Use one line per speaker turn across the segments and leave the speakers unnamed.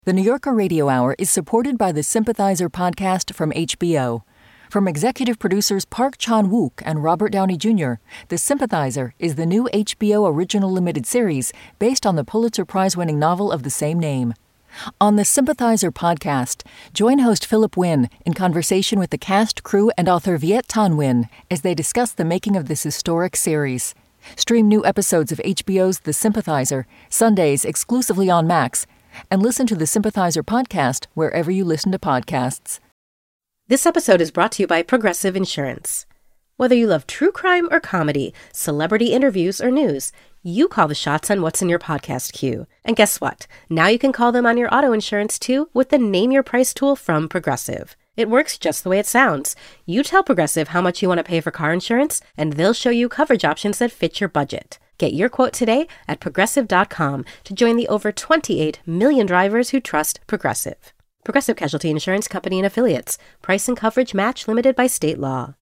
The New Yorker Radio Hour is supported by the Sympathizer podcast from HBO. From executive producers Park Chan-wook and Robert Downey Jr., The Sympathizer is the new HBO original limited series based on the Pulitzer Prize-winning novel of the same name. On the Sympathizer podcast, join host Philip Wynn in conversation with the cast, crew, and author Viet Thanh Nguyen as they discuss the making of this historic series. Stream new episodes of HBO's The Sympathizer, Sundays exclusively on Max, and listen to the Sympathizer podcast wherever you listen to podcasts.
This episode is brought to you by Progressive Insurance. Whether you love true crime or comedy, celebrity interviews or news, you call the shots on what's in your podcast queue. And guess what? Now you can call them on your auto insurance too with the Name Your Price tool from Progressive. It works just the way it sounds. You tell Progressive how much you want to pay for car insurance, and they'll show you coverage options that fit your budget. Get your quote today at Progressive.com to join the over 28 million drivers who trust Progressive. Progressive Casualty Insurance Company and Affiliates. Price and coverage match limited by state law.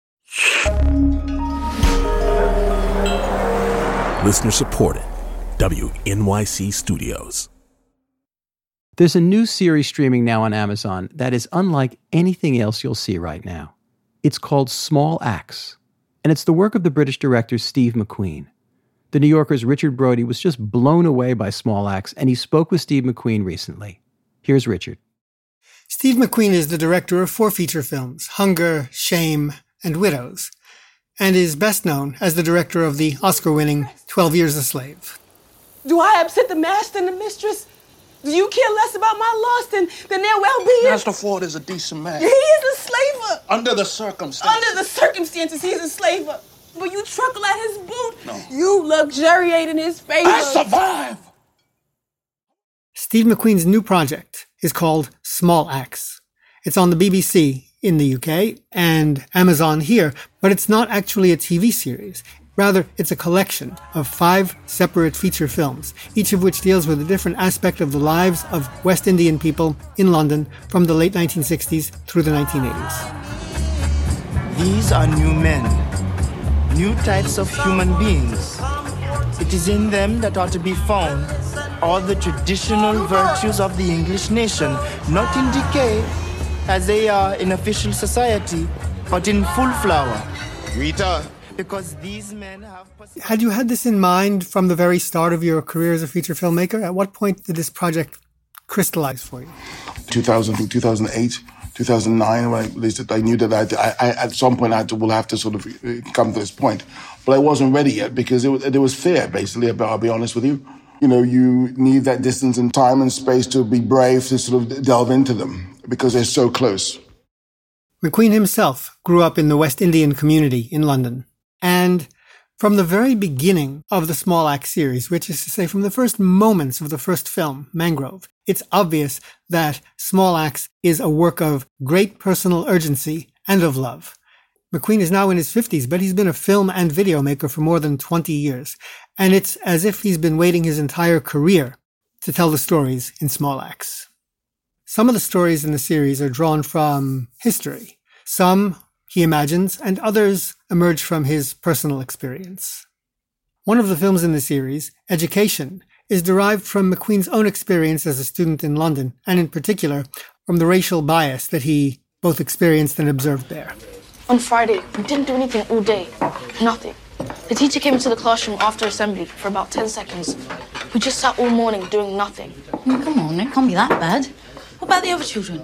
Listener supported. WNYC Studios.
There's a new series streaming now on Amazon that is unlike anything else you'll see right now. It's called Small Axe, and it's the work of the British director Steve McQueen. The New Yorker's Richard Brody was just blown away by Small Axe, and he spoke with Steve McQueen recently. Here's Richard.
Steve McQueen is the director of 4 feature films, Hunger, Shame, and Widows, and is best known as the director of the Oscar-winning 12 Years a Slave.
Do I upset the master and the mistress? Do you care less about my loss than their well-being?
Master Ford is a decent man.
He is a slaver.
Under the circumstances.
Under the circumstances, he's a slaver. But you truckle at his boot.
No.
You luxuriate in his favor.
I survive!
Steve McQueen's new project is called Small Axe. It's on the BBC in the UK and Amazon here, but it's not actually a TV series. Rather, it's a collection of 5 separate feature films, each of which deals with a different aspect of the lives of West Indian people in London from the late 1960s through the 1980s.
These are new men, new types of human beings. It is in them that are to be found all the traditional virtues of the English nation, not in decay, as they are in official society, but in full flower.
Rita.
Because these men have...
Had you had this in mind from the very start of your career as a feature filmmaker? At what point did this project crystallize for you?
2000, 2008, 2009, when I knew that I at some point will have to sort of come to this point. But I wasn't ready yet because there was fear, basically, I'll be honest with you. You know, you need that distance and time and space to be brave to sort of delve into them because they're so close.
McQueen himself grew up in the West Indian community in London. And from the very beginning of the Small Axe series, which is to say from the first moments of the first film, Mangrove, it's obvious that Small Axe is a work of great personal urgency and of love. McQueen is now in his 50s, but he's been a film and video maker for more than 20 years. And it's as if he's been waiting his entire career to tell the stories in Small Axe. Some of the stories in the series are drawn from history. Some he imagines, and others emerge from his personal experience. One of the films in the series, Education, is derived from McQueen's own experience as a student in London, and in particular, from the racial bias that he both experienced and observed there.
On Friday, we didn't do anything all day. Nothing. The teacher came into the classroom after assembly for about 10 seconds. We just sat all morning doing nothing.
Come on, it can't be that bad. What about the other children?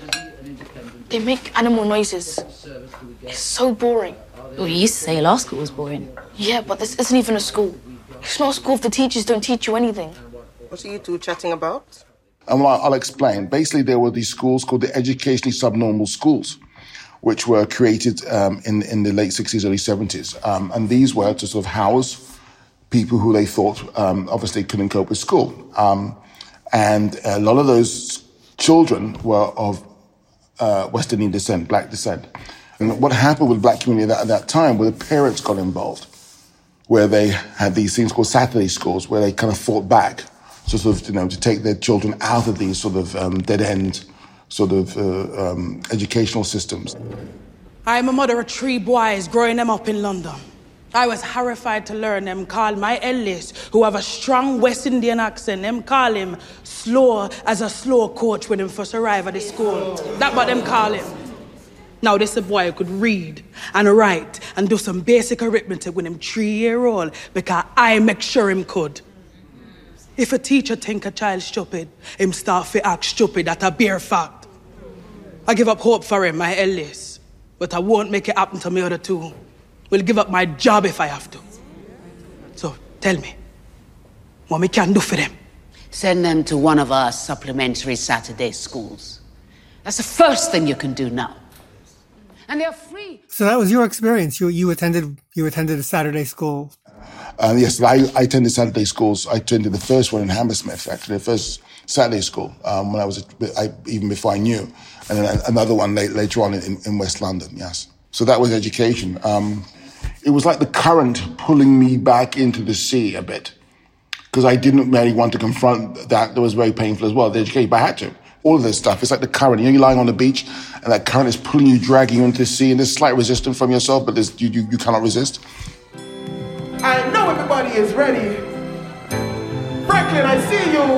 They make animal noises. It's so boring.
Well, you used to say last school was boring.
Yeah, but this isn't even a school. It's not a school if the teachers don't teach you anything.
What are you two chatting about?
And I'll explain. Basically, there were these schools called the educationally subnormal schools, which were created in the late 60s, early 70s. And these were to sort of house people who they thought obviously couldn't cope with school. And a lot of those children were of West Indian descent, black descent. And what happened with the black community at that time, where the parents got involved, where they had these things called Saturday schools, where they kind of fought back, sort of, to take their children out of these sort of dead-end sort of educational systems.
I'm a mother of 3 boys growing them up in London. I was horrified to learn them call my eldest, who have a strong West Indian accent, them call him slow as a slow coach when him first arrive at the school. That's what them call him. Now this a boy who could read and write and do some basic arithmetic when him 3-year-old because I make sure him could. If a teacher think a child stupid, him start to act stupid. That's a bare fact. I give up hope for him, my eldest, but I won't make it happen to my other two. Will give up my job if I have to. So tell me, what we can do for them?
Send them to one of our supplementary Saturday schools. That's the first thing you can do now. And they're free.
So that was your experience. You attended a Saturday school.
Yes, I attended Saturday schools. I attended the first one in Hammersmith, actually, the first Saturday school when I was even before I knew, and then another one later on in West London. Yes, so that was education. It was like the current pulling me back into the sea a bit, because I didn't really want to confront that. That was very painful as well. The education, but I had to. All of this stuff, it's like the current. You know, you're lying on the beach, and that current is pulling you, dragging you into the sea, and there's slight resistance from yourself, but you cannot resist.
I know everybody is ready. Franklin, I see you.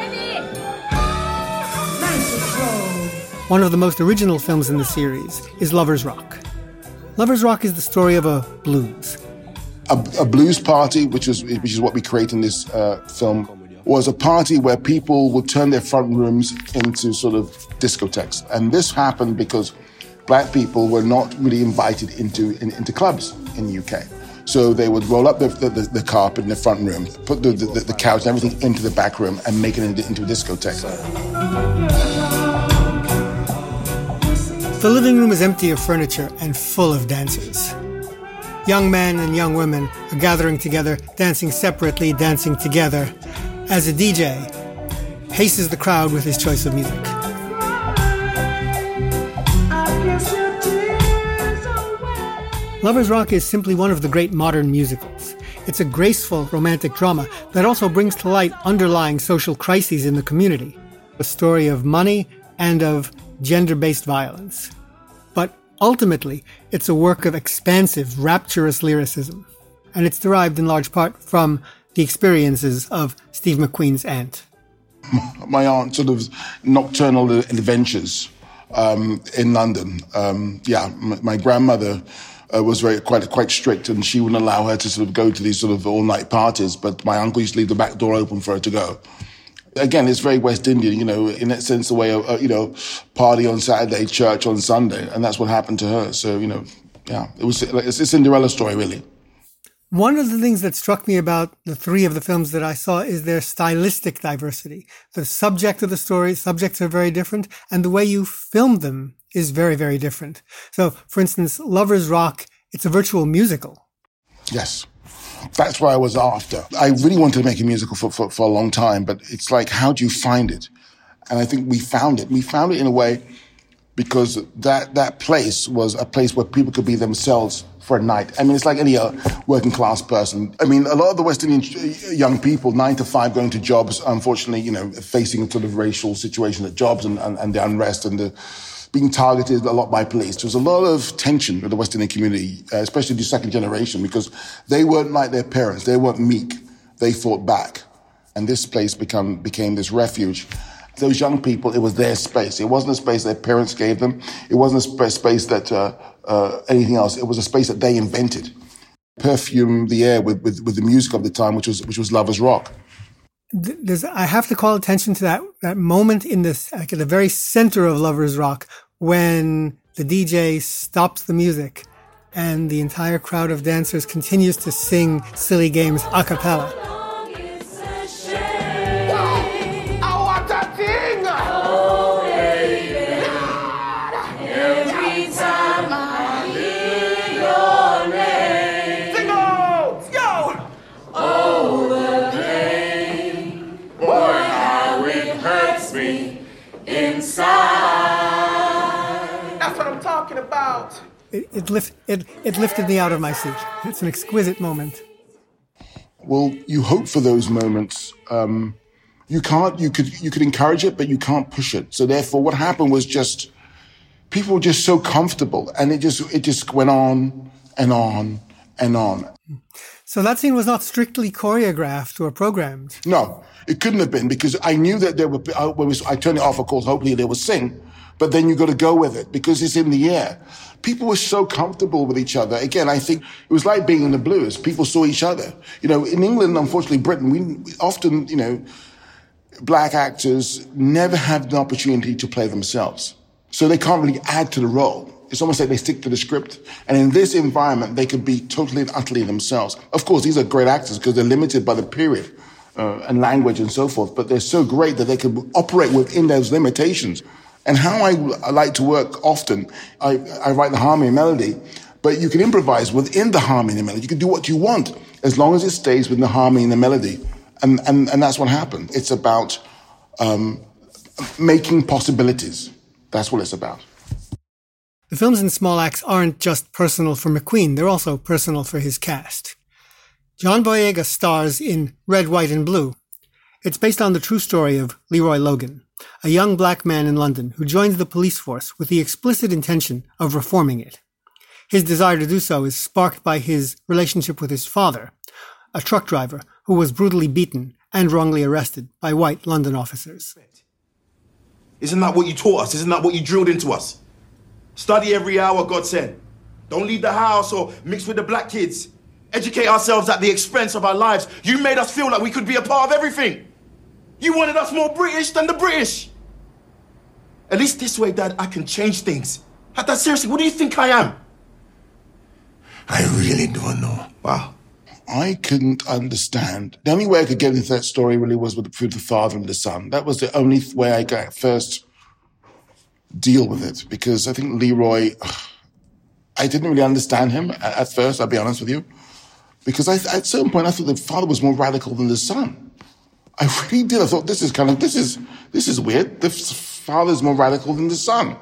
Nice.
One of the most original films in the series is Lovers Rock. Lovers Rock is the story of a blues.
A blues party, which is what we create in this film, was a party where people would turn their front rooms into sort of discotheques. And this happened because black people were not really invited into clubs in the UK. So they would roll up the carpet in the front room, put the couch and everything into the back room and make it into a discotheque.
The living room is empty of furniture and full of dancers. Young men and young women are gathering together, dancing separately, dancing together, as a DJ paces the crowd with his choice of music. Lovers Rock is simply one of the great modern musicals. It's a graceful romantic drama that also brings to light underlying social crises in the community, a story of money and of gender-based violence. But ultimately, it's a work of expansive, rapturous lyricism, and it's derived in large part from the experiences of Steve McQueen's aunt.
My aunt's sort of nocturnal adventures in London. My grandmother was quite strict, and she wouldn't allow her to sort of go to these sort of all-night parties, but my uncle used to leave the back door open for her to go. Again, it's very West Indian, in that sense, the way of, party on Saturday, church on Sunday, and that's what happened to her. So, it's a Cinderella story, really.
One of the things that struck me about the three of the films that I saw is their stylistic diversity. The subject of the story, subjects are very different, and the way you film them is very, very different. So, for instance, Lovers Rock, it's a virtual musical.
Yes. That's what I was after. I really wanted to make a musical for a long time, but it's like, how do you find it? And I think we found it. We found it in a way because that place was a place where people could be themselves for a night. I mean, it's like any working class person. I mean, a lot of the West Indian young people, 9 to 5, going to jobs, unfortunately, facing sort of racial situations at jobs and the unrest and the being targeted a lot by police. There was a lot of tension with the West Indian community, especially the second generation, because they weren't like their parents. They weren't meek. They fought back. And this place became this refuge. Those young people, it was their space. It wasn't a space their parents gave them. It wasn't a space that anything else. It was a space that they invented. Perfumed the air with the music of the time, which was Lovers Rock.
I have to call attention to that moment in this, like at the very center of Lovers Rock, when the DJ stops the music and the entire crowd of dancers continues to sing Silly Games a cappella.
That's what I'm talking about.
It lifted me out of my seat. It's an exquisite moment.
Well, you hope for those moments. You could encourage it, but you can't push it. So therefore, what happened was just people were just so comfortable, and it just went on and on and on.
So that scene was not strictly choreographed or programmed?
No, it couldn't have been, because I knew that there were, I turned it off, of course, hopefully they would sing, but then you got to go with it because it's in the air. People were so comfortable with each other. Again, I think it was like being in the blues. People saw each other. You know, in England, unfortunately, Britain, we often, you know, black actors never have the opportunity to play themselves. So they can't really add to the role. It's almost like they stick to the script. And in this environment, they could be totally and utterly themselves. Of course, these are great actors because they're limited by the period and language and so forth, but they're so great that they can operate within those limitations. And how I like to work often, I write the harmony and melody, but you can improvise within the harmony and melody. You can do what you want as long as it stays within the harmony and the melody. And that's what happened. It's about making possibilities. That's what it's about.
The films in Small Axe aren't just personal for McQueen, they're also personal for his cast. John Boyega stars in Red, White and Blue. It's based on the true story of Leroy Logan, a young black man in London who joins the police force with the explicit intention of reforming it. His desire to do so is sparked by his relationship with his father, a truck driver who was brutally beaten and wrongly arrested by white London officers.
Isn't that what you taught us? Isn't that what you drilled into us? Study every hour, God said. Don't leave the house or mix with the black kids. Educate ourselves at the expense of our lives. You made us feel like we could be a part of everything. You wanted us more British than the British. At least this way, Dad, I can change things. Dad, seriously, what do you think I am?
I really don't know.
Wow. I couldn't understand. The only way I could get into that story really was through the father and the son. That was the only way I could first deal with it, because I think Leroy, I didn't really understand him at first, I'll be honest with you, because at a certain point I thought the father was more radical than the son. I really did. I thought this is weird. The father's more radical than the son.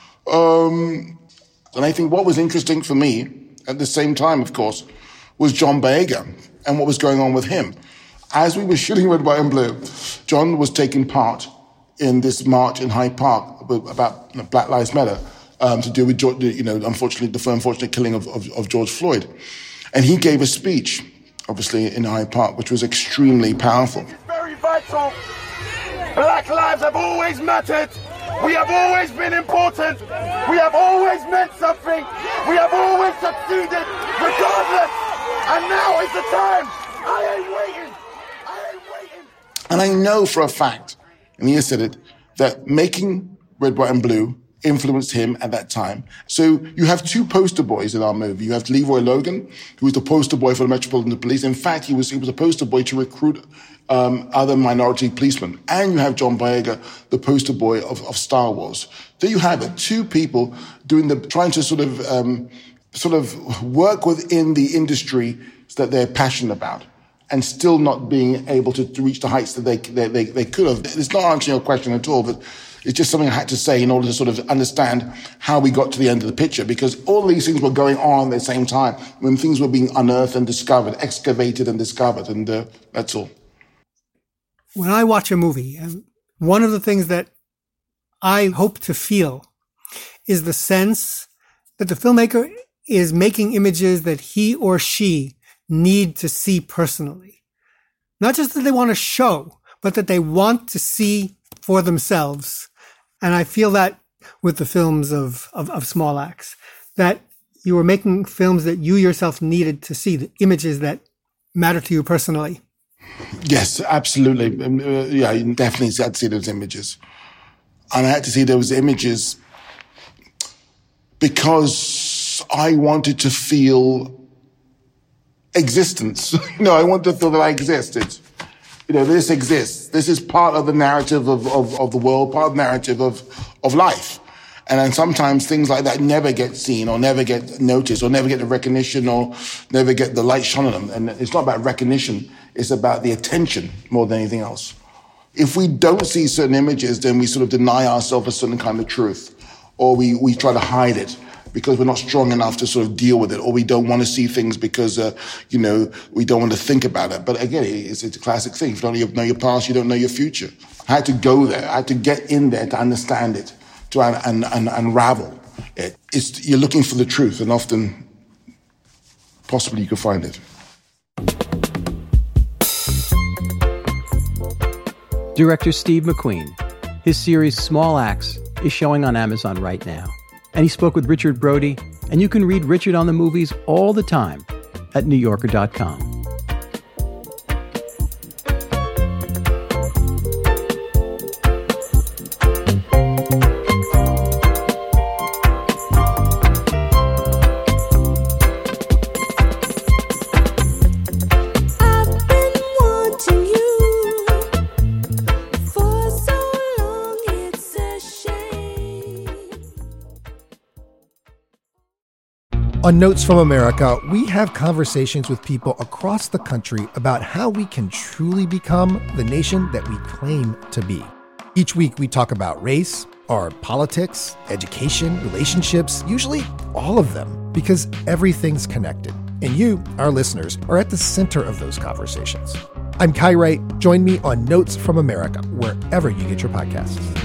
And I think what was interesting for me at the same time, of course, was John Boyega and what was going on with him. As we were shooting Red, White and Blue, John was taking part in this march in Hyde Park about Black Lives Matter to do with, unfortunately, the unfortunate killing of George Floyd. And he gave a speech, obviously, in Hyde Park, which was extremely powerful.
It's very vital. Black lives have always mattered. We have always been important. We have always meant something. We have always succeeded, regardless. And now is the time. I ain't waiting.
And I know for a fact, and he has said it, that making Red, White and Blue influenced him at that time. So you have two poster boys in our movie. You have Leroy Logan, who was the poster boy for the Metropolitan Police. In fact, he was a poster boy to recruit other minority policemen. And you have John Boyega, the poster boy of Star Wars. There you have it, two people trying to sort of work within the industry that they're passionate about, and still not being able to reach the heights that they could have. It's not answering your question at all, but it's just something I had to say in order to sort of understand how we got to the end of the picture, because all these things were going on at the same time when things were being unearthed and discovered, excavated and discovered, and that's all.
When I watch a movie, one of the things that I hope to feel is the sense that the filmmaker is making images that he or she need to see personally. Not just that they want to show, but that they want to see for themselves. And I feel that with the films of Small Axe, that you were making films that you yourself needed to see, the images that matter to you personally.
Yes, absolutely. Yeah, you definitely had to see those images. And I had to see those images because I wanted to feel existence. I wanted to feel that I existed. This exists. This is part of the narrative of the world, part of the narrative of life. And then sometimes things like that never get seen or never get noticed or never get the recognition or never get the light shone on them. And it's not about recognition. It's about the attention more than anything else. If we don't see certain images, then we sort of deny ourselves a certain kind of truth, or we try to hide it because we're not strong enough to sort of deal with it, or we don't want to see things because, we don't want to think about it. But again, it's a classic thing. If you don't know your past, you don't know your future. I had to go there. I had to get in there to understand it, to unravel it. You're looking for the truth, and often, possibly, you can find it.
Director Steve McQueen. His series Small Axe is showing on Amazon right now. And he spoke with Richard Brody, and you can read Richard on the movies all the time at NewYorker.com.
On Notes from America, we have conversations with people across the country about how we can truly become the nation that we claim to be. Each week, we talk about race, our politics, education, relationships, usually all of them, because everything's connected. And you, our listeners, are at the center of those conversations. I'm Kai Wright. Join me on Notes from America, wherever you get your podcasts.